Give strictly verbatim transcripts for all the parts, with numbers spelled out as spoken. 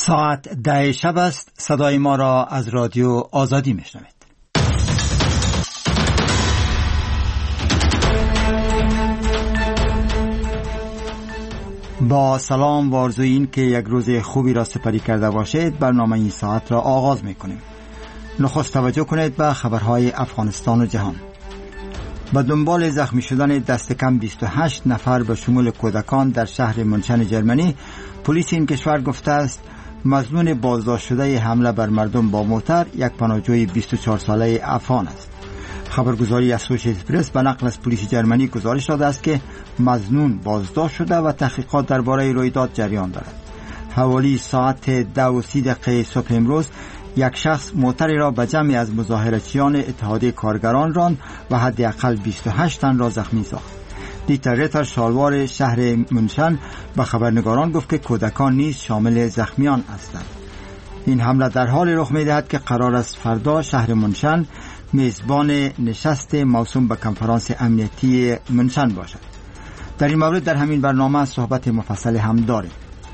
ساعت ده شب است. صدای ما را از رادیو آزادی میشنوید. با سلام و آرزوی این که یک روز خوبی را سپری کرده باشید، برنامه این ساعت را آغاز میکنیم. نخست توجه کنید به خبرهای افغانستان و جهان. به دنبال زخمی شدن دست کم بیست و هشت نفر به شمول کودکان در شهر منشن جرمنی، پلیس این کشور گفته است مظنون بازداشت شده حمله بر مردم با موتر یک پناهجوی بیست و چهار ساله افغان است. خبرگزاری اسوشیتد پرس به نقل از پلیس جرمنی گزارش داده است که مظنون بازداشت شده و تحقیقات درباره رویداد جریان دارد. حوالی ساعت ده و سی دقیقه صبح امروز یک شخص موتری را به جمعی از مظاهرچیان اتحادیه کارگران راند و حداقل بیست و هشت تن را زخمی ساخت. دیتر ریتر شالوار شهر منشن به خبرنگاران گفت که کودکان نیز شامل زخمیان هستند. این حمله در حال رخ می‌دهد که قرار است فردا شهر منشن میزبان نشست موسوم به کنفرانس امنیتی منشن باشد. در این مورد در همین برنامه صحبت مفصل هم داریم.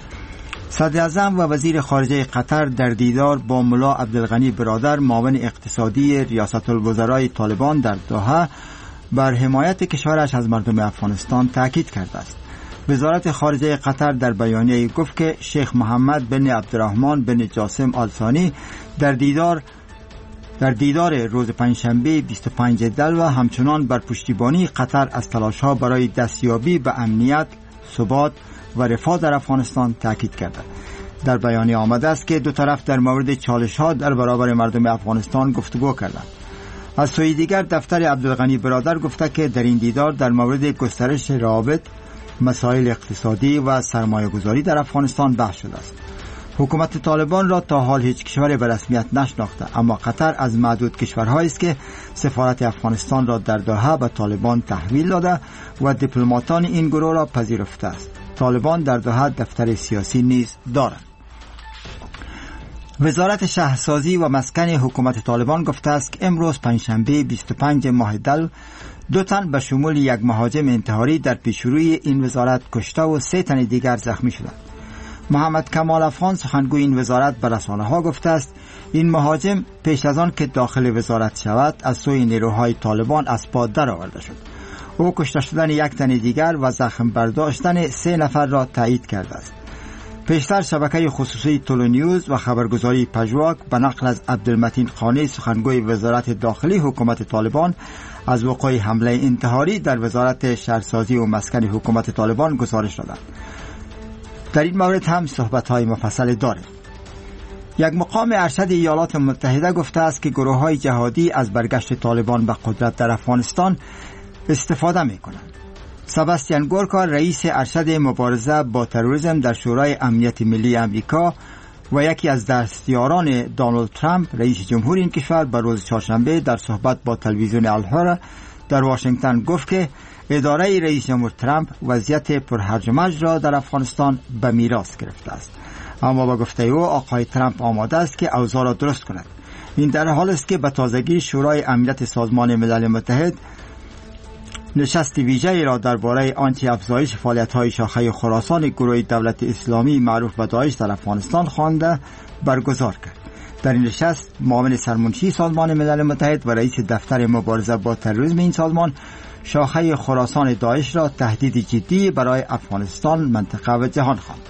صدر اعظم و وزیر خارجه قطر در دیدار با ملا عبدالغنی برادر معاون اقتصادی ریاست الوزرای طالبان در دوحه بر حمایت کشورش از مردم افغانستان تاکید کرده است. وزارت خارجه قطر در بیانیه گفت که شیخ محمد بن عبدالرحمن بن جاسم آل ثانی در دیدار در دیدار روز پنجشنبه بیست و پنجم دلو همچنان بر پشتیبانی قطر از تلاش‌ها برای دستیابی به امنیت، ثبات و رفاه در افغانستان تاکید کرده. در بیانیه آمده است که دو طرف در مورد چالش‌ها در برابر مردم افغانستان گفتگو کردند. از سوی دیگر دفتر عبدالغنی برادر گفته که در این دیدار در مورد گسترش روابط، مسائل اقتصادی و سرمایه‌گذاری در افغانستان بحث شده است. حکومت طالبان را تا حال هیچ کشوری به رسمیت نشناخته، اما قطر از معدود کشورهایی است که سفارت افغانستان را در دوحه به طالبان تحویل داده و دیپلماتان این گروه را پذیرفته است. طالبان در دوحه دفتر سیاسی نیز دارند. وزارت شهرسازی و مسکن حکومت طالبان گفته است که امروز پنجشنبه بیست و پنجم ماه دلو دو تن به شمول یک مهاجم انتحاری در پیشروی این وزارت کشته و سه تن دیگر زخمی شدند. محمد کمال افغان سخنگوی این وزارت به رسانه‌ها گفته است این مهاجم پیش از آن که داخل وزارت شود از سوی نیروهای طالبان از پا درآورده شد. او کشته شدن یک تن دیگر و زخم برداشتن سه نفر را تایید کرده است. پیشتر شبکه خصوصی تولو نیوز و خبرگزاری پژواک به نقل از عبدالمتین خانی سخنگوی وزارت داخلی حکومت طالبان از وقوع حمله انتحاری در وزارت شهرسازی و مسکن حکومت طالبان گزارش دادند. در این مورد هم صحبت‌های مفصل داریم. یک مقام ارشد ایالات متحده گفته است که گروه‌های جهادی از برگشت طالبان به قدرت در افغانستان استفاده می‌کنند. سباستیان گورکا رئیس ارشد مبارزه با تروریسم در شورای امنیت ملی امریکا و یکی از دستیاران دونالد ترامپ رئیس جمهور این کشور به روز چهارشنبه در صحبت با تلویزیون الهرا در واشنگتن گفت که اداره رئیس جمهور ترامپ وضعیت پرهرج و مرج را در افغانستان به میراث گرفته است. اما با گفته او آقای ترامپ آماده است که اوضاع را درست کند. این در حال است که به تازگی شورای امنیت سازمان ملل متحد نشست ویژه‌ای را درباره آنچه افزایش فعالیت‌های شاخه خراسان گروه دولت اسلامی معروف به داعش در افغانستان خوانده برگزار کرد. در این نشست معاون سرمنشی سازمان ملل متحد و رئیس دفتر مبارزه با تروریسم این سازمان شاخه خراسان داعش را تهدید جدی برای افغانستان، منطقه و جهان خواند.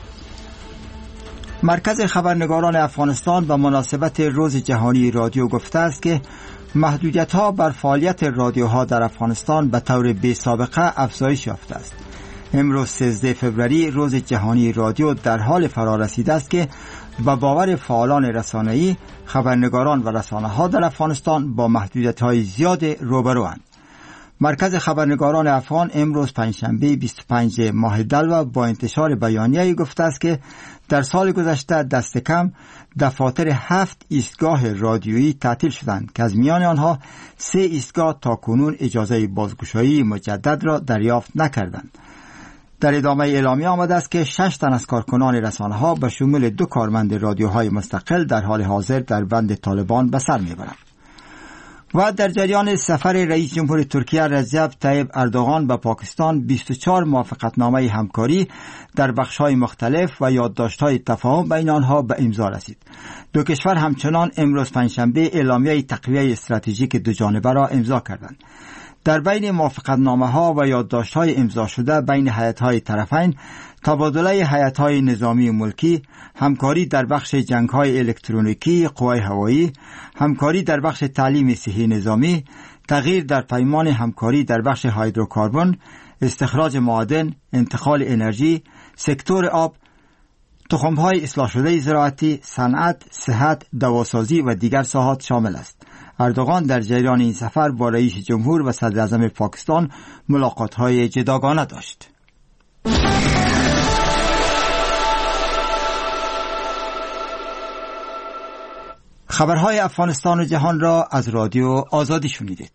مرکز خبرنگاران افغانستان به مناسبت روز جهانی رادیو گفته است که محدودیت‌ها بر فعالیت رادیوها در افغانستان به طور بی‌سابقه افزایش یافته است. امروز سیزدهم فوریه روز جهانی رادیو در حال فرا رسیده است که به باور فعالان رسانه‌ای خبرنگاران و رسانه‌ها در افغانستان با محدودیت‌های زیاد روبروند. مرکز خبرنگاران افغان امروز پنجشنبه بیست و پنجم ماه دلو با انتشار بیانیه‌ای گفته است که در سال گذشته دست کم دفاتر هفت ایستگاه رادیویی تعطیل شدند که از میان آنها سه ایستگاه تاکنون اجازه بازگشایی مجدد را دریافت نکردند. در ادامه اعلامیه آمده است که شش تن از کارکنان رسانه‌ها به شمول دو کارمند رادیوهای مستقل در حال حاضر در بند طالبان به سر می‌برند. و در جریان سفر رئیس جمهور ترکیه رجب طیب اردوغان به پاکستان بیست و چهار موافقتنامه همکاری در بخش‌های مختلف و یادداشت‌های تفاهم بین آنها به امضا رسید. دو کشور همچنان امروز پنجشنبه اعلامیه تقویه استراتژیک دو جانبه را امضا کردند. در بین موافقتنامه‌ها و یادداشت‌های امضا شده بین هیئت‌های طرفین تبادله هیئت‌های نظامی و ملکی، همکاری در بخش جنگ‌های الکترونیکی قوای هوایی، همکاری در بخش تعلیم صحی نظامی، تغییر در پیمان همکاری در بخش هیدروکاربن، استخراج معادن، انتقال انرژی، سکتور آب، تخم‌های اصلاح شده زراعتی، صنعت، صحت، دواسازی و دیگر ساحات شامل است. اردوغان در جریان این سفر با رئیس جمهور و صدر اعظم پاکستان ملاقات‌های جداگانه داشت. خبرهای افغانستان و جهان را از رادیو آزادی شنیدید.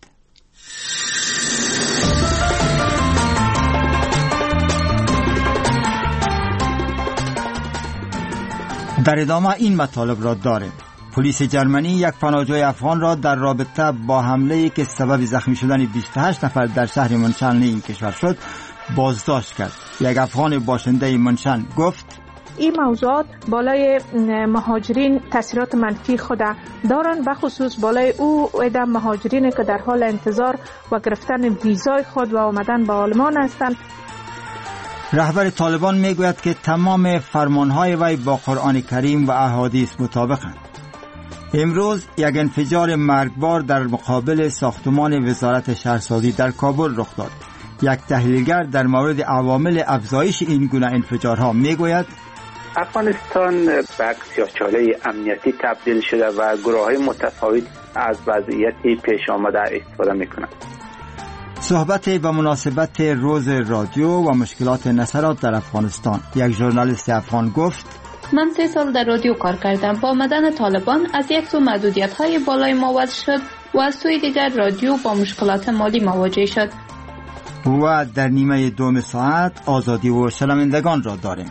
در ادامه این مطالب را داریم. پلیس جرمنی یک پناهجوی افغان را در رابطه با حمله‌ای که سبب زخمی شدن بیست و هشت نفر در شهر منشن این کشور شد بازداشت کرد. یک افغان باشنده منشن گفت این موضوعات بالای مهاجرین تاثیرات منفی خود دارند، به خصوص بالای او عده مهاجرین که در حال انتظار و گرفتن ویزای خود و آمدن به آلمان هستند. رهبر طالبان میگوید که تمام فرمانهای وی با قرآن کریم و احادیث مطابقند. امروز یک انفجار مرگبار در مقابل ساختمان وزارت شهرسازی در کابل رخ داد. یک تحلیلگر در مورد عوامل افزایش این گونه انفجارها میگوید افغانستان به سیاه‌چاله امنیتی تبدیل شده و گروه‌های متفاوت از وضعیت پیش آمده استفاده می‌کنند. صحبت به مناسبت روز رادیو و مشکلات نشرات در افغانستان، یک ژورنالیست افغان گفت من سه سال در رادیو کار کردم. با آمدن طالبان از یک سو محدودیت‌های بالای ما وضع شد و از سوی دیگر رادیو با مشکلات مالی مواجه شد. و در نیمه دوم ساعت آزادی و شنوندگان را داریم.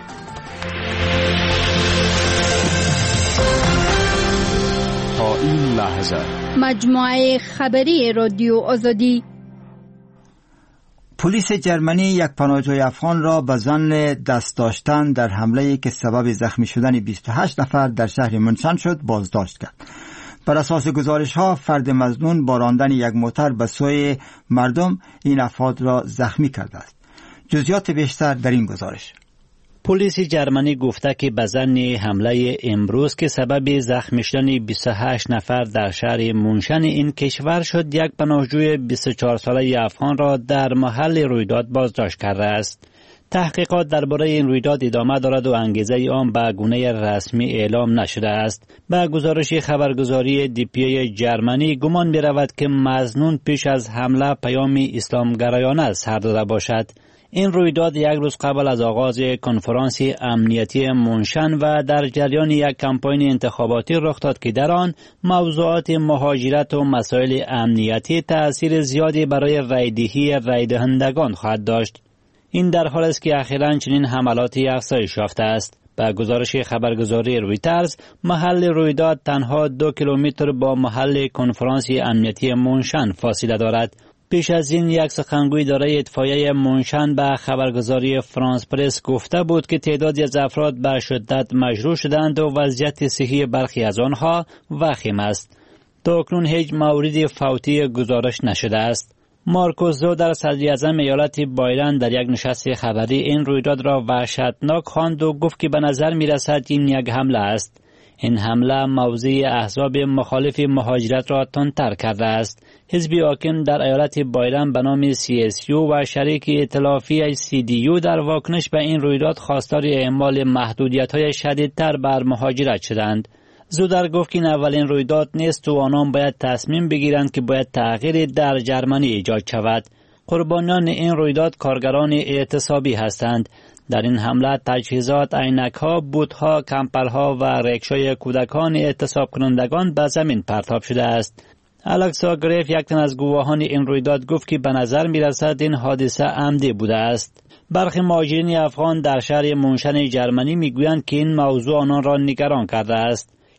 تا این لحظه مجموعه خبری رادیو آزادی. پلیس جرمنی یک پناهجوی افغان را به ظن دست داشتن در حمله‌ای که سبب زخمی شدن بیست و هشت نفر در شهر منشن شد بازداشت کرد. بر اساس گزارش‌ها فرد مظنون با راندن یک موتر به سوی مردم این افراد را زخمی کرده است. جزئیات بیشتر در این گزارش. پلیس جرمنی گفته که به ظن حمله امروز که سبب زخمی شدن بیست و هشت نفر در شهر منشن این کشور شد، یک پناهجوی بیست و چهار ساله افغان را در محل رویداد بازداشت کرده است. تحقیقات درباره این رویداد ادامه دارد و انگیزه آن به گونه رسمی اعلام نشده است. به گزارش خبرگزاری دی پی ای جرمنی گمان می رود که مظنون پیش از حمله پیامی اسلامگرایانه سر داده باشد. این رویداد یک روز قبل از آغاز کنفرانس امنیتی منشن و در جریان یک کمپاین انتخاباتی رخ داد که در آن موضوعات مهاجرت و مسائل امنیتی تأثیر زیادی برای رایدهی رایدهندگان خواهد داشت. این در حالی است که اخیراً چنین حملاتی افزایش یافته است. به گزارش خبرگزاری رویترز، محل رویداد تنها دو کیلومتر با محل کنفرانس امنیتی منشن فاصله دارد. پیش از این یک سخنگوی اداره اطفائیه منشن به خبرگزاری فرانس پرس گفته بود که تعدادی از افراد به شدت مجروح شدند و وضعیت صحی برخی از آنها وخیم است. تا اکنون هیچ موردی فوتی گزارش نشده است. مارکوس زودر صدر اعظم ایالت بایرن در یک نشست خبری این رویداد را وحشتناک خواند و گفت که به نظر می رسد این یک حمله است. این حمله موضع احزاب مخالف مهاجرت را تندتر کرده است. حزب حاکم در ایالت بایرن به نام سی اس یو و شریک ائتلافی سی دی یو در واکنش به این رویداد خواستار اعمال محدودیت‌های شدیدتر بر مهاجرت شدند. زودر گفت که این اولین رویداد نیست و آنان باید تصمیم بگیرند که باید تغییر در جرمنی ایجاد شود. قربانیان این رویداد کارگران اعتصابی هستند. در این حمله تجهیزات، عینک‌ها، بوت‌ها، کمپرها و رکشای کودکان اعتصاب کنندگان به زمین پرتاب شده است. الکسا گریف، یک تن از گواهان این رویداد، گفت که به نظر می‌رسد این حادثه عمدی بوده است. برخی مهاجرین افغان در شهر منشن جرمنی میگویند که این موضوع آنان را نگران کرده است.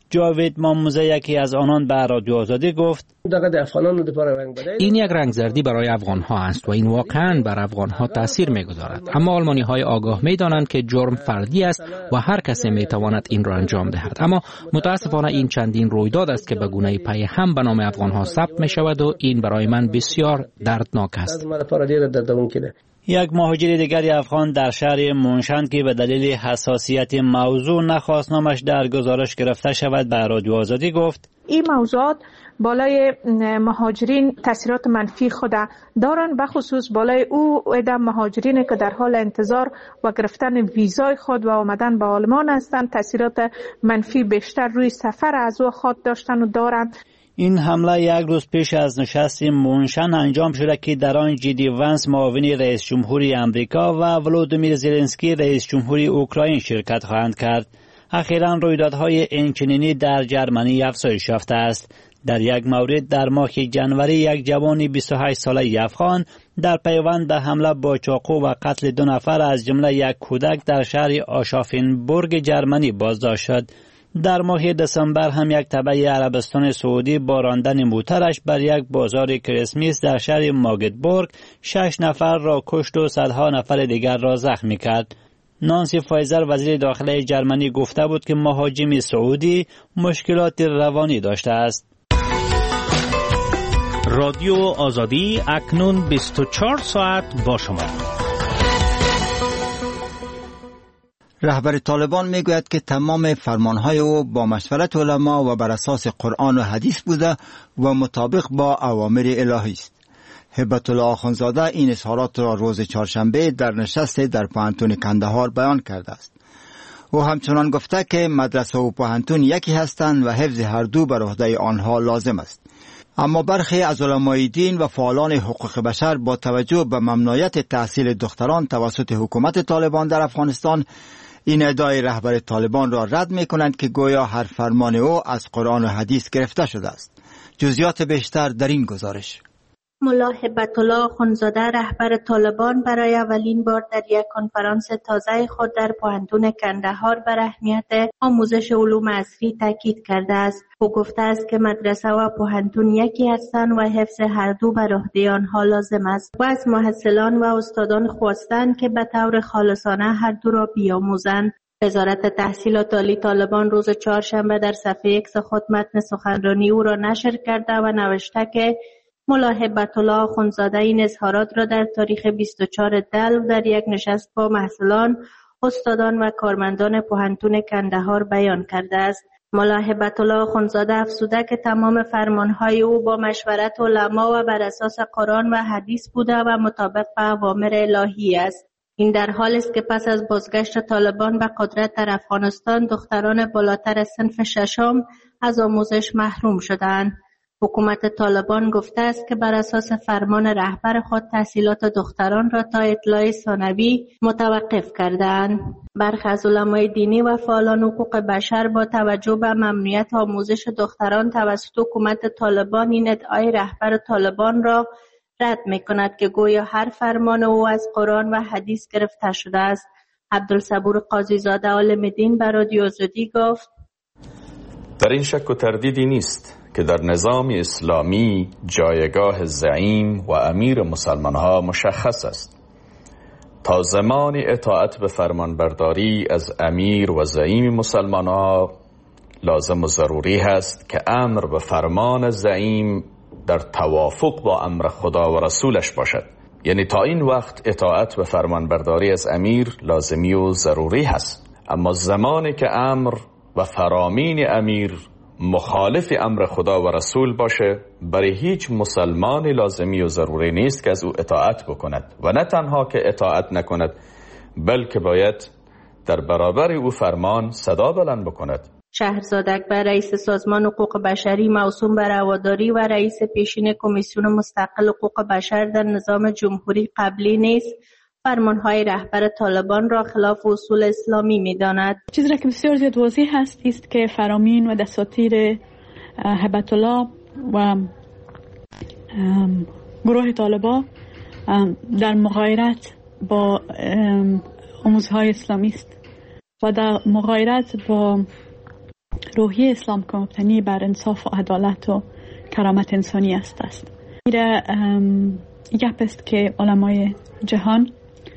جاوید ماموزه یکی از آنان به رادیو آزادی گفت این یک رنگزردی برای افغان ها است و این واقعا بر افغان ها تاثیر میگذارد، اما آلمانی های آگاه می دانند که جرم فردی است و هر کسی می تواند این را انجام دهد، اما متاسفانه این چندین رویداد است که به گونه پی هم به نام افغان ها ثبت می شود و این برای من بسیار دردناک است. یک مهاجر دیگری افغان در شهر مونشن که به دلیل حساسیت موضوع نخواست نامش در گزارش گرفته شود به رادیو آزادی گفت این موضوعات بالای مهاجرین تاثیرات منفی خود دارند، به خصوص بالای او عده مهاجرین که در حال انتظار و گرفتن ویزای خود و آمدن به آلمان هستند تاثیرات منفی بیشتر روی سفر از او خود داشتن و دارند. این حمله یک روز پیش از نشست مونشن انجام شده که در آن جی وانس معاون رئیس جمهوری امریکا و ولودیمیر زلنسکی رئیس جمهوری اوکراین شرکت خواهند کرد. اخیراً رویدادهای اینچنینی در جرمنی افزایش یافته است. در یک مورد در ماه جنوری یک جوان بیست و هشت ساله افغان در پیوند به حمله با چاقو و قتل دو نفر از جمله یک کودک در شهر آشافنبورگ جرمنی بازداشت شد. در ماه دسامبر هم یک تبع عربستان سعودی با راندن موترش بر یک بازار کریسمس در شهر ماگدبورگ شش نفر را کشت و صدها نفر دیگر را زخمی کرد. نانسی فایزر وزیر داخلی جرمنی گفته بود که مهاجم سعودی مشکلات روانی داشته است. رادیو آزادی اکنون بیست و چهار ساعت با شما. رهبر طالبان میگوید که تمام فرمانهای او با مشورت علما و بر اساس قرآن و حدیث بوده و مطابق با اوامر الهی است. هبت الله آخوندزاده این اظهارات را روز چهارشنبه در نشست در پوهنتون کندهار بیان کرده است. او همچنان گفته که مدرسه و پوهنتون یکی هستند و حفظ هر دو بر عهده آنها لازم است. اما برخی از علمای دین و فعالان حقوق بشر با توجه به ممنوعیت تحصیل دختران توسط حکومت طالبان در افغانستان این ادعای رهبر طالبان را رد می کنند که گویا هر فرمان او از قرآن و حدیث گرفته شده است. جزئیات بیشتر در این گزارش. ملا هبت الله آخوندزاده رهبر طالبان برای اولین بار در یک کنفرانس تازه خود در پوهنتون کندهار بر اهمیت آموزش علوم عصری تاکید کرده است. او گفته است که مدرسه و پوهنتون یکی هستند و حفظ هر دو بر عهده آنها لازم است و از محصلان و استادان خواستند که به طور خالصانه هر دو را بیاموزند. وزارت تحصیلات عالی طالبان روز چهارشنبه در صفحه ایکس خود متن سخنرانی او را نشر کرده و نوشته که ملا هبت الله آخوندزاده این اظهارات را در تاریخ بیست و چهار دلو در یک نشست با محصلان، استادان و کارمندان پوهنتون کندهار بیان کرده است. ملا هبت الله آخوندزاده افزوده که تمام فرمانهای او با مشورت علما و بر اساس قرآن و حدیث بوده و مطابق با اوامر الهی است. این در حالی است که پس از بازگشت طالبان به قدرت در افغانستان دختران بالاتر صنف ششم از آموزش محروم شدند. حکومت طالبان گفته است که بر اساس فرمان رهبر خود تحصیلات دختران را تا اطلاع ثانوی متوقف کردند. برخی از علمای دینی و فعالان حقوق بشر با توجه به ممنوعیت آموزش دختران توسط حکومت طالبان این ادعای رهبر طالبان را رد می‌کند که گویا هر فرمان او از قرآن و حدیث گرفته شده است. عبدالصبور قاضیزاده عالم دین به رادیو آزادی گفت: در این شک و تردیدی نیست که در نظام اسلامی جایگاه زعیم و امیر مسلمانها مشخص است. تا زمان اطاعت به فرمانبرداری از امیر و زعیم مسلمانها لازم و ضروری است که امر به فرمان زعیم در توافق با امر خدا و رسولش باشد. یعنی تا این وقت اطاعت به فرمانبرداری از امیر لازمی و ضروری هست، اما زمانی که امر و فرامین امیر مخالف امر خدا و رسول باشه برای هیچ مسلمانی لازمی و ضروری نیست که از او اطاعت بکند و نه تنها که اطاعت نکند بلکه باید در برابر او فرمان صدا بلند بکند. شهرزاد اکبر رئیس سازمان حقوق بشری موسوم به رواداری و رئیس پیشین کمیسیون مستقل حقوق بشر در نظام جمهوری قبلی نیست فرمانهای رهبر طالبان را خلاف اصول اسلامی می‌داند. چیزی را که بسیار زیاد واضح هست است که فرامین و دساتیر هبت الله و گروه طالبان در مغایرت با آموزهای اسلامی است و در مغایرت با روحیه اسلام که مبتنی بر انصاف و عدالت و کرامت انسانی است است. میره گپ است که علمای جهان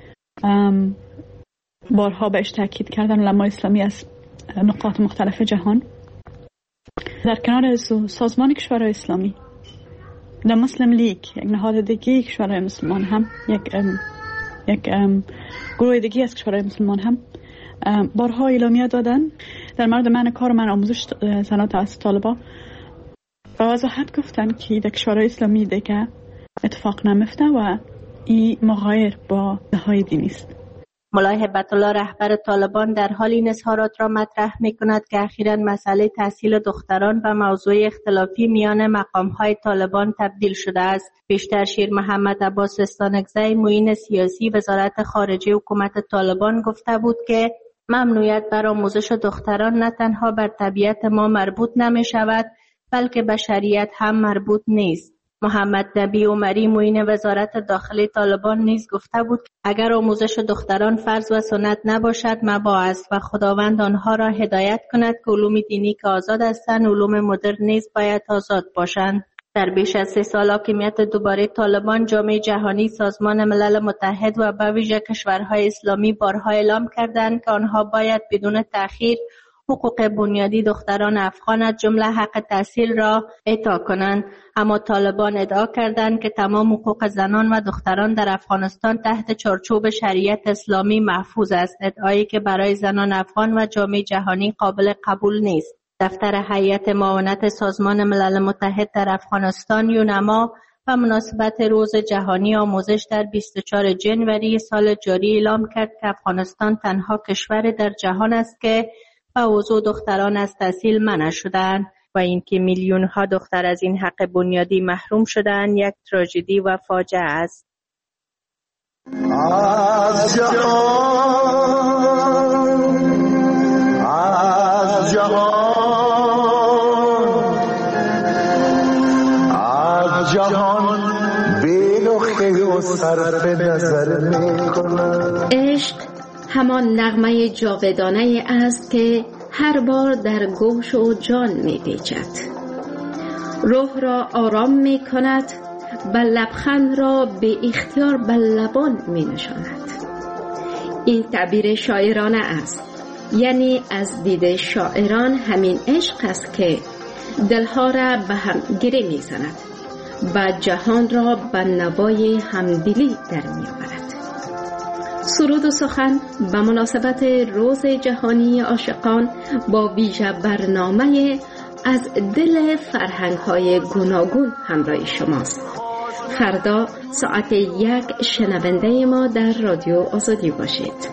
بارها بهش تاکید کردن، علمای اسلامی از نقاط مختلف جهان، در کنار سازمان کشورهای اسلامی، در مسلم لیگ، یک نهاد دیگه کشورهای مسلمان هم، یک ام یک ام گروه دیگه از کشورهای مسلمان هم بارها اعلامیه دادن در مورد من کار من آموزش زنان توسط طالبان و وضاحت گفتن که در کشورهای اسلامی دیگه اتفاق نمیفته و این مغایر با نهاد دینی است. مولای هبت الله رهبر طالبان در حال این اظهارات را مطرح می کند که اخیراً مسئله تحصیل دختران و موضوع اختلافی میان مقام‌های طالبان تبدیل شده است. پیشتر شیر محمد عباس استانکزی معین سیاسی وزارت خارجه حکومت طالبان گفته بود که ممنوعیت بر آموزش دختران نه تنها بر طبیعت ما مربوط نمی شود بلکه به شریعت هم مربوط نیست. محمد نبی عمری معین وزارت داخلی طالبان نیز گفته بود اگر آموزش دختران فرض و سنت نباشد مباح است و خداوند آنها را هدایت کند که علوم دینی که آزاد هستند علوم مدرن نیز باید آزاد باشند. در بیش از سه سال حاکمیت دوباره طالبان، جامعه جهانی، سازمان ملل متحد و به ویژه کشورهای اسلامی بارها اعلام کردند که آنها باید بدون تأخیر حقوق بنیادی دختران افغان از جمله حق تحصیل را اعطا کنند. اما طالبان ادعا کردند که تمام حقوق زنان و دختران در افغانستان تحت چارچوب شریعت اسلامی محفوظ است، ادعایی که برای زنان افغان و جامعه جهانی قابل قبول نیست. دفتر هیئت معاونت سازمان ملل متحد در افغانستان یونما و مناسبت روز جهانی آموزش در بیست و چهارم ژانویه سال جاری اعلام کرد که افغانستان تنها کشور در جهان است که به اوضاع دختران از تحصیل منع شدند و اینکه میلیون ها دختر از این حق بنیادی محروم شدند یک تراژدی و فاجعه است. از جهان از جهان از جهان بی‌لخی و صرف نظر می‌کند. عشق همان نغمه جاودانه است که هر بار در گوش و جان می پیچد، روح را آرام می کند، و لبخند را به اختیار به لبان می نشاند. این تعبیر شاعرانه است، یعنی از دید شاعران همین عشق است که دلها را به هم گره می زند و جهان را به نوای همدلی در می آورد. سرود و سخن به مناسبت روز جهانی عاشقان با ویژه برنامه از دل فرهنگ‌های گوناگون همراه شماست. فردا ساعت یک شنونده ما در رادیو آزادی باشید.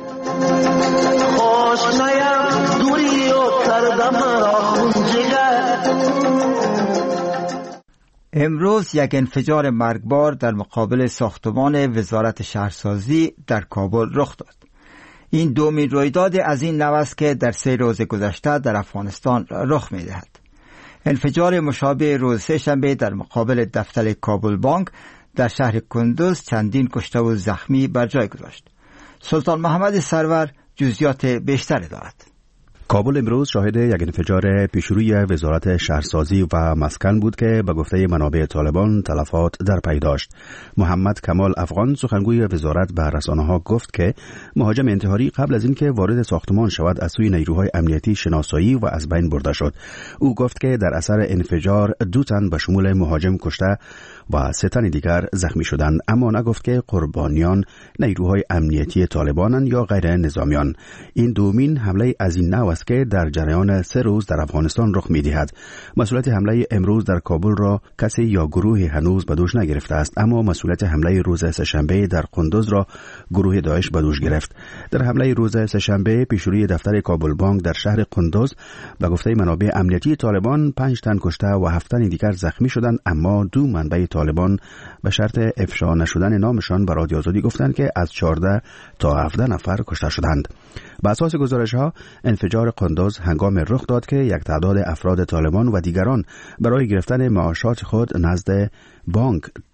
خوش نیم دوری و کردم امروز یک انفجار مرگبار در مقابل ساختمان وزارت شهرسازی در کابل رخ داد. این دومین رویداد از این نوع است که در سه روز گذشته در افغانستان رخ می دهد. انفجار مشابه روز سه‌شنبه در مقابل دفتر کابل بانک در شهر کندوز چندین کشته و زخمی بر جای گذاشت. سلطان محمد سرور جزئیات بیشتری دارد. کابل امروز شاهد یک انفجار پیشروی وزارت شهرسازی و مسکن بود که به گفته منابع طالبان تلفات در پی داشت. محمد کمال افغان سخنگوی وزارت به رسانه‌ها گفت که مهاجم انتحاری قبل از اینکه وارد ساختمان شود از سوی نیروهای امنیتی شناسایی و از بین برده شد. او گفت که در اثر انفجار دو تن به شمول مهاجم کشته و سه تن دیگر زخمی شدند، اما نگفت که قربانیان نیروهای امنیتی طالبانند یا غیر نظامیان. این دومین حمله از این نوع است که در جریان سه روز در افغانستان رخ می‌دهد. مسئولیت حمله امروز در کابل را کسی یا گروهی هنوز به دوش نگرفته است، اما مسئولیت حمله روز سه‌شنبه در قندوز را گروه داعش به دوش گرفت. در حمله روز سه‌شنبه پیشروی دفتر کابل بانک در شهر قندوز به گفته منابع امنیتی طالبان پنج تن کشته و هفت تن دیگر زخمی شدند، اما دو منبع طالبان به شرط افشا نشدن نامشان به رادیو آزادی گفتند که از چهارده تا هفده نفر کشته شدند. بر اساس گزارش‌ها انفجار قندوز هنگام رخ داد که یک تعداد افراد طالبان و دیگران برای گرفتن معاشات خود نزد بانک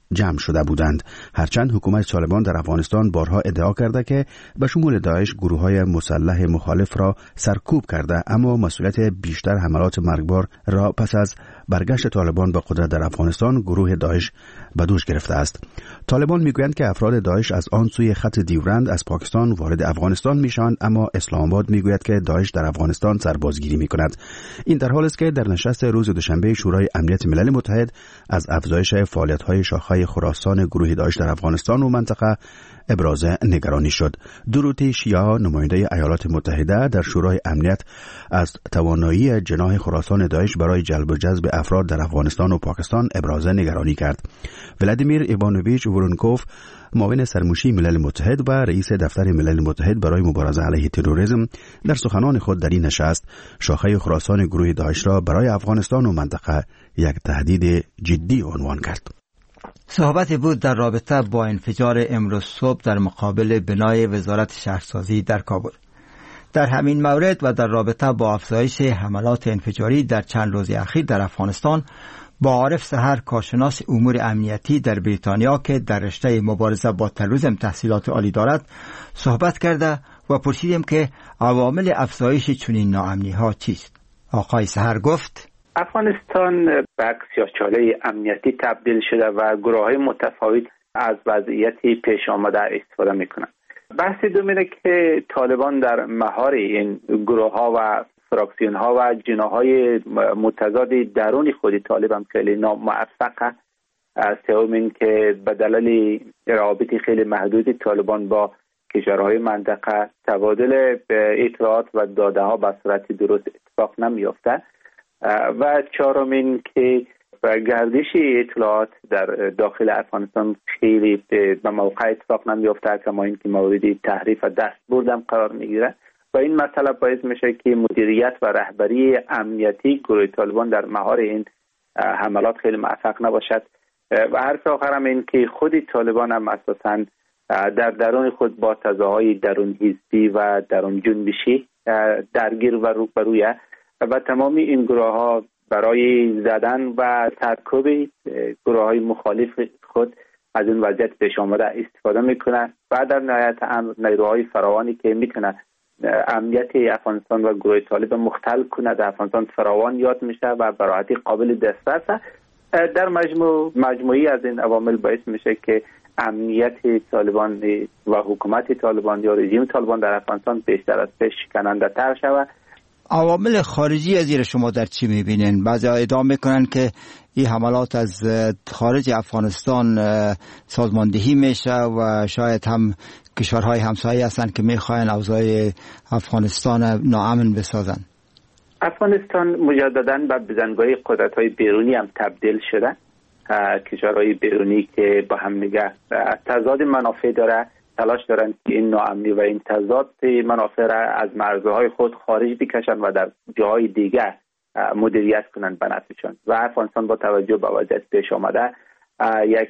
جمع شده بودند. هرچند حکومت طالبان در افغانستان بارها ادعا کرده که به شمول داعش گروه‌های مسلح مخالف را سرکوب کرده، اما مسئولیت بیشتر حملات مرگبار را پس از برگشت طالبان به قدرت در افغانستان گروه داعش به دوش گرفته است. طالبان میگویند که افراد داعش از آن سوی خط دیورند از پاکستان وارد افغانستان میشوند، اما اسلام آباد میگوید که داعش در افغانستان سربازگیری میکند. این در حالی است که در نشست روز دوشنبه شورای امنیت ملل متحد از افزایش فعالیت‌های شاخه‌های خراسان گروه داعش در افغانستان و منطقه ابراز نگرانی شد. دوروتی شیا، نماینده ایالات متحده در شورای امنیت، از توانایی جناح خراسان داعش برای جلب و جذب افراد در افغانستان و پاکستان ابراز نگرانی کرد. ولادیمیر ایوانوویچ ورونکوف، معاون سرموشی ملل متحد و رئیس دفتر ملل متحد برای مبارزه علیه تروریسم، در سخنان خود در این نشست شاخه خراسان گروه داعش را برای افغانستان و منطقه یک تهدید جدی عنوان کرد. صحبتی بود در رابطه با انفجار امروز صبح در مقابل بنای وزارت شهرسازی در کابل. در همین مورد و در رابطه با افزایش حملات انفجاری در چند روز اخیر در افغانستان با عارف سحر، کارشناس امور امنیتی در بریتانیا که در رشته مبارزه با تروریسم تحصیلات عالی دارد صحبت کرده و پرسیدیم که عوامل افزایش چنین ناامنی‌ها چیست. آقای سحر گفت: افغانستان به سیاه‌چاله امنیتی تبدیل شده و گروه‌های متفاوت از وضعیتی پیش آمده استفاده می‌کنند. بحث دوم اینه که طالبان در مهار این گروه‌ها و فراکسیون‌ها و جناح‌های متضاد درون خود طالبان خیلی ناموفقه. سوم این که به دلیل روابط خیلی محدود طالبان با کشورهای منطقه تبادل اطلاعات و داده‌ها به صورت درست اتفاق نمی‌یافته. و چهارم این که گردش اطلاعات در داخل افغانستان خیلی به موقع اتفاق نمی‌یافته، کما این که موردی تحریف و دست بردم قرار میگیره و این مسئله باعث میشه که مدیریت و رهبری امنیتی گروه طالبان در مهار این حملات خیلی موفق نباشد. و حرف آخرم این که خود طالبان هم اساساً در درون خود با تضادهای درون حزبی و درون جنبشی درگیر و روبرویه و تمامی این گروه ها برای زدن و سرکوب گروه های مخالف خود از این وضعیت پیش آمده استفاده میکنه و در نهایت هم نیروهای فراوانی که میتونه امنیت افغانستان و گروه طالب مختل کنه در افغانستان فراوان یاد میشه و به راحتی قابل دسترسه. در مجموع مجموعی از این عوامل باعث میشه که امنیت طالبان و حکومت طالبان یا رژیم طالبان در افغانستان بیشتر از پیش شکننده تر شود. عوامل خارجی از زیر شما در چی میبینین؟ بعضی ادعا میکنن که این حملات از خارج افغانستان سازماندهی میشه و شاید هم کشورهای همسایه هستن که میخواین اوضاع افغانستان ناامن بسازن. افغانستان مجددا به بزنگاه قدرت‌های بیرونی هم تبدیل شده. کشورهای بیرونی که با هم نگه تضاد منافع داره تلاش دارن که این ناامنی و این تضاد منافع را از مرزهای خود خارج بکشن و در جاهای دیگر مدیریت کنن به نفعشان و افغانستان با توجه به وضعیت پیش آمده یک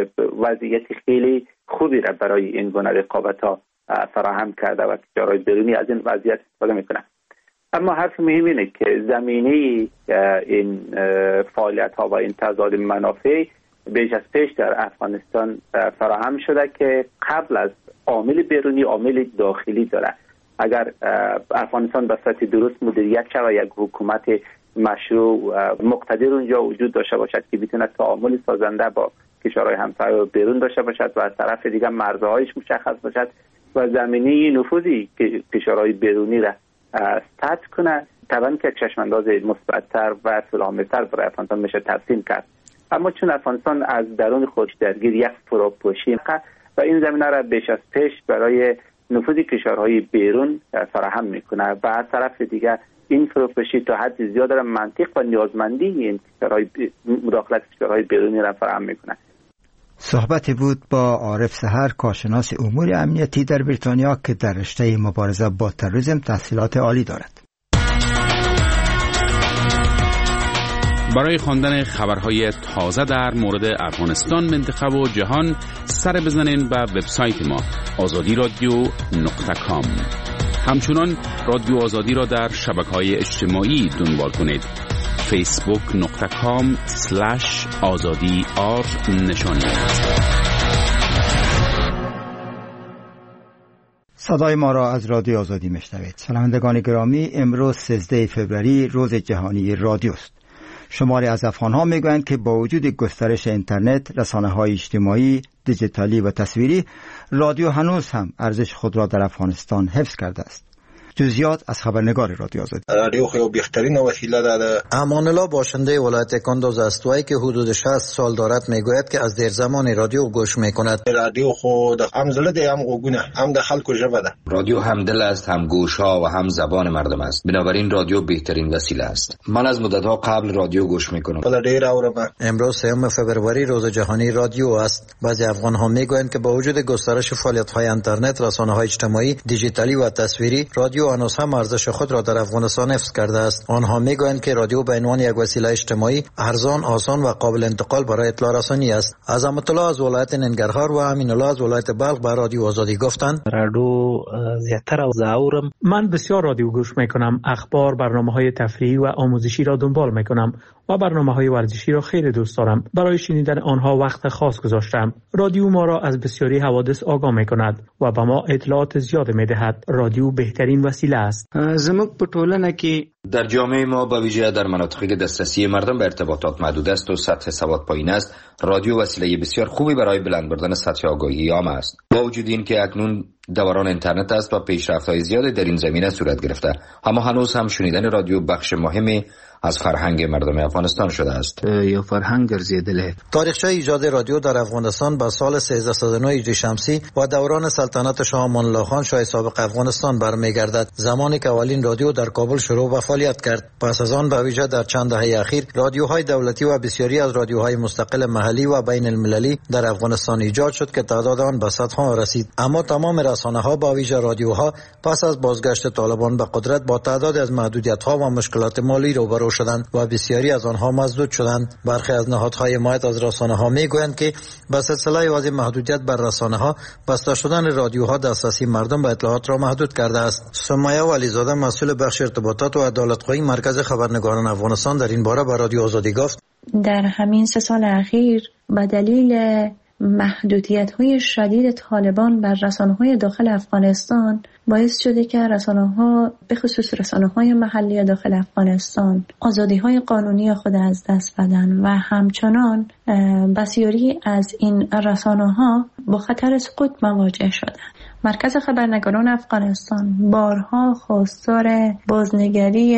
وضعیت خیلی خوبی را برای این گونه رقابت‌ها فراهم کرده و کشورهای بیرونی از این وضعیت استفاده میکنن. اما حرف مهم اینه که زمینه این فعالیت‌ها و این تضاد منافع بیش از پیش در افغانستان فراهم شده که قبل از عامل بیرونی عامل داخلی داره. اگر افغانستان به صورت درست مدیریت شود، یک حکومت مشروع مقتدر اونجا وجود داشته باشد که بتونه تعامل سازنده با کشورهای همسایه و بیرون داشته باشد و از طرف دیگر مرزهایش مشخص باشد و زمینه نفوذی که کشورهای بیرونی را ستات کنه، طبعا که چشمانداز مثبت‌تر و سلامت‌تر برای افغانستان میشه ترسیم کرد. اما چون افغانستان از درون خودش درگیر یک فروپاشی و این زمینه را بیش از پیش برای نفوذ کشورهای بیرون فراهم میکنه و از طرف دیگر این فروپاشی تا حد زیاد را منطق و نیازمندی این کشورهای مداخلت کشورهای بیرونی را فراهم میکنه. صحبتی بود با عارف سحر، کارشناس امور امنیتی در بریتانیا که در رشته مبارزه با تروریسم تحصیلات عالی دارد. برای خواندن خبرهای تازه در مورد افغانستان، منطقه و جهان سر بزنین به وبسایت ما آزادی رادیو نقطه کام. همچنان رادیو آزادی را در شبکه‌های اجتماعی دنبال کنید: فیسبوک نقطه کام سلش آزادی چهار نشانی است. صدای ما را از رادیو آزادی میشنوید. شنوندگان گرامی، امروز سیزده فوریه روز جهانی رادیو است. شماری از افغان‌ها میگویند که با وجود گسترش اینترنت، رسانه‌های اجتماعی، دیجیتالی و تصویری، رادیو هنوز هم ارزش خود را در افغانستان حفظ کرده است. جزئیات از خبرنگار رادیو آزادی. رادیو خیلی بهترین وسیله ده. امان الله باشنده ولایت کندوز است و که حدود شصت سال دارد میگوید که از دیر زمان رادیو گوش میکند. رادیو خود هم زله ده، هم گوگونه، هم د خلکو ژبه ده. رادیو هم دل است، هم گوشها و هم زبان مردم است. بنابراین رادیو بهترین وسیله است. من از مدت‌ها قبل رادیو گوش میکنم. امروز سوم فوریه روز جهانی رادیو است. بعضی افغان‌ها میگویند که با وجود گسترش فعالیت‌های اینترنت، رسانه‌های اجتماعی، دیجیتالی و تصویری، رادیو هنوز هم ارزش خود را در افغانستان حفظ کرده است. آنها میگویند که رادیو به عنوان یک وسیله اجتماعی ارزان، آسان و قابل انتقال برای اطلاع رسانی است. عظمت الله از ولایت ننگرهار و امین الله از ولایت بلخ به رادیو آزادی گفتند: رادیو زیاتر از زاورم. من بسیار رادیو گوش میکنم. اخبار، برنامه‌های تفریحی و آموزشی را دنبال میکنم و برنامه‌های ورزشی را خیلی دوست دارم. برای شنیدن آنها وقت خاص گذاشتم. رادیو ما را از بسیاری حوادث آگاه میکند و به ما اطلاعات زیاد میدهد. رادیو بهترین وسیله است. زموږ په ټولنه کې در جامعه ما با ویژه در مناطقی که دسترسی مردم به ارتباطات محدود است و سطح سواد پایین است، رادیو وسیله بسیار خوبی برای بلند بردن سطح آگاهی عام است. با وجود این که اکنون دوران اینترنت است و پیشرفت‌های زیادی در این زمینه صورت گرفته، اما هنوز هم شنیدن رادیو بخش مهمی از فرهنگ مردم افغانستان شده است. یا فرهنگ ګرځیدلی. تاریخچه ایجاد رادیو در افغانستان به سال سیزده صد و نه هجری شمسی و دوران سلطنت شاه امان الله خان شاه سابق افغانستان برمیگردد، زمانی که اولین رادیو در کابل شروع به فعالیت کرد. پس از آن به ویژه در چند دهه اخیر رادیوهای دولتی و بسیاری از رادیوهای مستقل محلی و بین المللی در افغانستان ایجاد شد که تعداد آن به صدها رسید. اما تمام رسانه‌ها با ویژه رادیوها پس از بازگشت طالبان به قدرت با تعداد از محدودیت‌ها و مشکلات مالی روبرو شدند و بسیاری از آنها مسدود شدند. برخی از نهادهای حمایت از رسانه‌ها میگویند که به سلسله واضح محدودیت بر رسانه‌ها، بسته شدن رادیوها دسترسی مردم به اطلاعات را محدود کرده است. سمیه ولیزاده مسئول بخش ارتباطات و عدالت‌خواهی مرکز خبرنگاران افغانستان در این باره به رادیو آزادی گفت: در همین سه سال اخیر به دلیل محدودیت‌های شدید طالبان بر رسانه‌های داخل افغانستان باعث شده که رسانه‌ها به خصوص رسانه‌های محلی داخل افغانستان آزادی‌های قانونی خود از دست بدن و همچنان بسیاری از این رسانه‌ها با خطر سقوط مواجه شدند. مرکز خبرنگاران افغانستان بارها خواستار بازنگری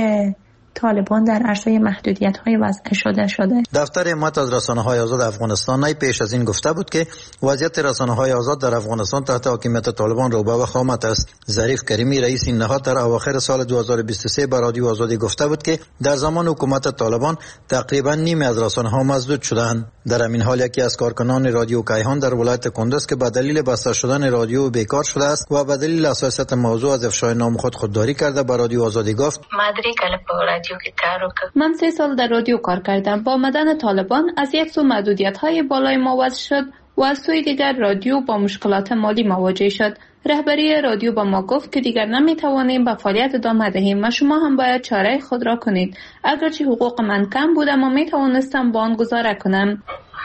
طالبان در عرصه محدودیت‌های وضع شده شده. دفتر حمایت از رسانه‌های آزاد افغانستان نی پیش از این گفته بود که وضعیت رسانه‌های آزاد در افغانستان تحت حاکمیت طالبان رو به وخامت است. ظریف کریمی رئیس این نهاد در اواخر سال دو هزار و بیست و سه به رادیو آزادی گفته بود که در زمان حکومت طالبان تقریبا نیمی از رسانه‌ها مسدود شدند. در همین حال یکی از کارکنان رادیو کیهان در ولایت کندوز که به دلیل بسته شدن رادیو بیکار شده است و به دلیل حساسیت موضوع از افشای نام خود خودداری کرده به رادیو آزادی گفت: من سه سال در رادیو کار کردم. با آمدن طالبان از یک سو محدودیت‌های بالای ما وضع شد و از سوی دیگر رادیو با مشکلات مالی مواجه شد. رهبری رادیو با ما گفت که دیگر نمیتوانیم به فعالیت ادامه دهیم و شما هم باید چاره خود را کنید. اگرچه حقوق من کم بود اما میتوانستم با آن گذاره کنم.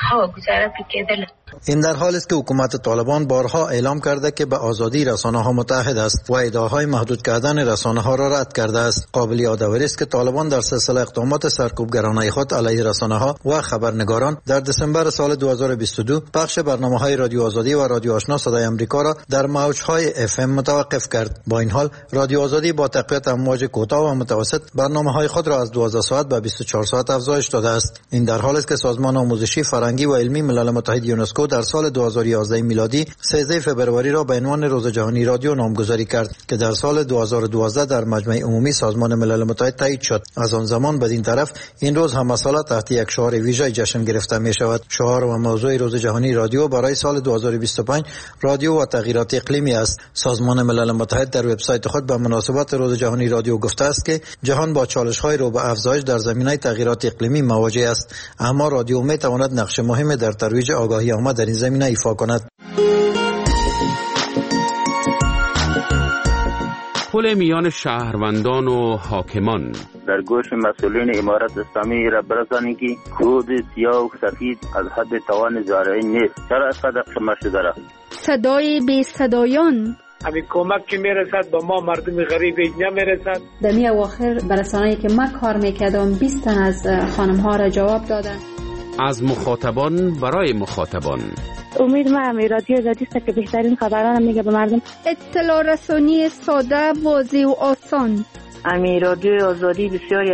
این در حالی است که حکومت طالبان بارها اعلام کرده که به آزادی رسانه‌ها متحد است و ادعاهای محدود کردن رسانه‌ها را رد کرده است. قابل یادآوری است که طالبان در سلسله اقدامات سرکوبگرانه خود علیه رسانه‌ها و خبرنگاران در دسامبر سال دو هزار و بیست و دو بخش برنامه‌های رادیو آزادی و رادیو آشنا صدای آمریکا را در موج‌های اف ام متوقف کرد. با این حال رادیو آزادی با تقویت امواج کوتاه و متوسط برنامه‌های خود را از دوازده ساعت به بیست و چهار ساعت افزایش داده است. این در حالی است که سازمان آموزشی، فرهنگی و علمی ملل متحد یونسکو در سال دو هزار و یازده میلادی سیزده فوریه را به عنوان روز جهانی رادیو نامگذاری کرد که در سال دو هزار و دوازده در مجمع عمومی سازمان ملل متحد تایید شد. از آن زمان بدین طرف این روز هم مسئله تحت یک شعار ویژه جشن گرفته می شود. شعار و موضوع روز جهانی رادیو برای سال دو هزار و بیست و پنج رادیو و تغییرات اقلیمی است. سازمان ملل متحد در وبسایت خود به مناسبت روز جهانی رادیو گفته است که جهان با چالش‌های رو به افزایش در زمینه تغییرات اقلیمی مواجه است، اما رادیو می تواند نقش مهمی در ترویج آگاهی عامه در این زمینه ایفا کند. پل میان شهروندان و حاکمان. در گوش مسئولین امارت اسلامی را برسانید که کود سیاه و سفید از حد توان زارعین نیست. چرا از قدر شما شده را؟ صدای بی صدایان. همین کمک که میرسد با ما مردم غریب نمیرسد. در می اواخر برسانه‌ای که من کار میکردم بیست تن از خانم ها را جواب دادن. از مخاطبان برای مخاطبان. امید ما می رادیو آزادی است که بهترین خبران میگه به مردم. اطلاع رسانی ساده، واضح و آسان. امی رادیو آزادی بسیاری